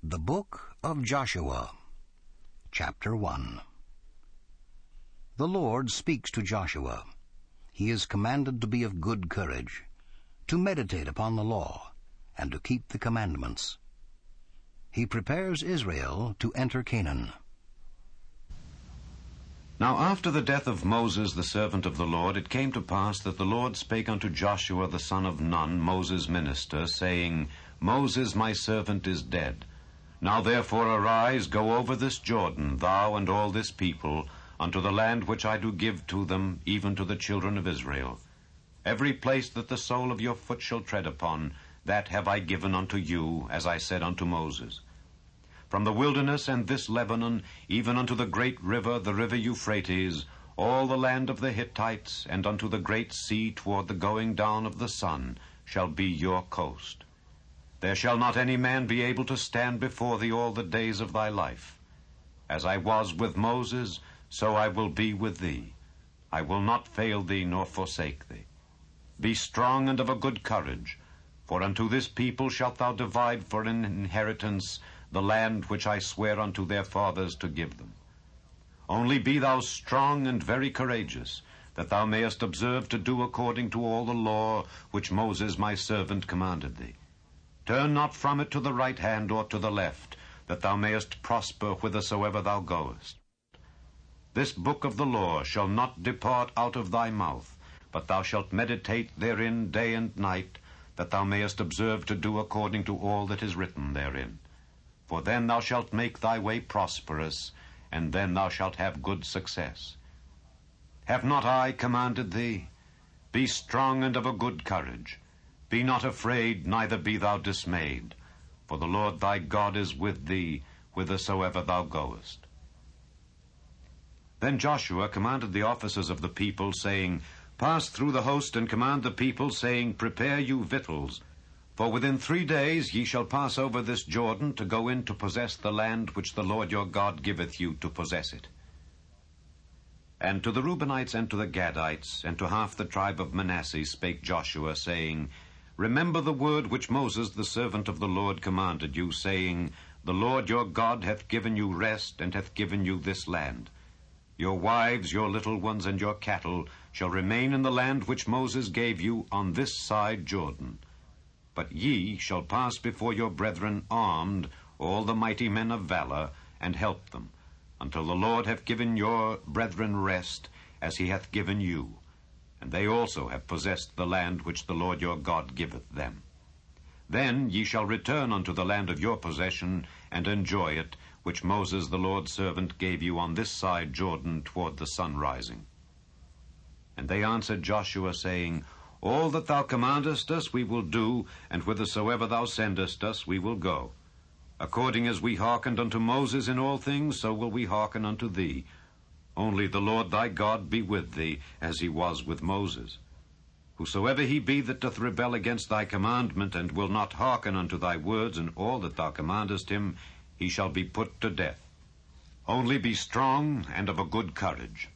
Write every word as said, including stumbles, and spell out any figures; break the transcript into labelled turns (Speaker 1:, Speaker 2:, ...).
Speaker 1: The Book of Joshua, Chapter one. The Lord speaks to Joshua. He is commanded to be of good courage, to meditate upon the law, and to keep the commandments. He prepares Israel to enter Canaan.
Speaker 2: Now after the death of Moses the servant of the Lord, it came to pass that the Lord spake unto Joshua the son of Nun, Moses' minister, saying, Moses my servant is dead. Now therefore arise, go over this Jordan, thou and all this people, unto the land which I do give to them, even to the children of Israel. Every place that the sole of your foot shall tread upon, that have I given unto you, as I said unto Moses. From the wilderness and this Lebanon, even unto the great river, the river Euphrates, all the land of the Hittites, and unto the great sea toward the going down of the sun, shall be your coast. There shall not any man be able to stand before thee all the days of thy life. As I was with Moses, so I will be with thee. I will not fail thee nor forsake thee. Be strong and of a good courage, for unto this people shalt thou divide for an inheritance the land which I swear unto their fathers to give them. Only be thou strong and very courageous, that thou mayest observe to do according to all the law which Moses my servant commanded thee. Turn not from it to the right hand or to the left, that thou mayest prosper whithersoever thou goest. This book of the law shall not depart out of thy mouth, but thou shalt meditate therein day and night, that thou mayest observe to do according to all that is written therein. For then thou shalt make thy way prosperous, and then thou shalt have good success. Have not I commanded thee? Be strong and of a good courage. Be not afraid, neither be thou dismayed, for the Lord thy God is with thee, whithersoever thou goest. Then Joshua commanded the officers of the people, saying, Pass through the host, and command the people, saying, Prepare you victuals, for within three days ye shall pass over this Jordan, to go in to possess the land which the Lord your God giveth you to possess it. And to the Reubenites and to the Gadites, and to half the tribe of Manasseh spake Joshua, saying, Remember the word which Moses the servant of the Lord commanded you, saying, The Lord your God hath given you rest, and hath given you this land. Your wives, your little ones, and your cattle shall remain in the land which Moses gave you on this side Jordan. But ye shall pass before your brethren armed, all the mighty men of valor, and help them, until the Lord have given your brethren rest, as he hath given you. And they also have possessed the land which the Lord your God giveth them. Then ye shall return unto the land of your possession, and enjoy it, which Moses the Lord's servant gave you on this side Jordan toward the sun rising. And they answered Joshua, saying, All that thou commandest us we will do, and whithersoever thou sendest us we will go. According as we hearkened unto Moses in all things, so will we hearken unto thee. Only the Lord thy God be with thee, as he was with Moses. Whosoever he be that doth rebel against thy commandment, and will not hearken unto thy words and all that thou commandest him, he shall be put to death. Only be strong and of a good courage.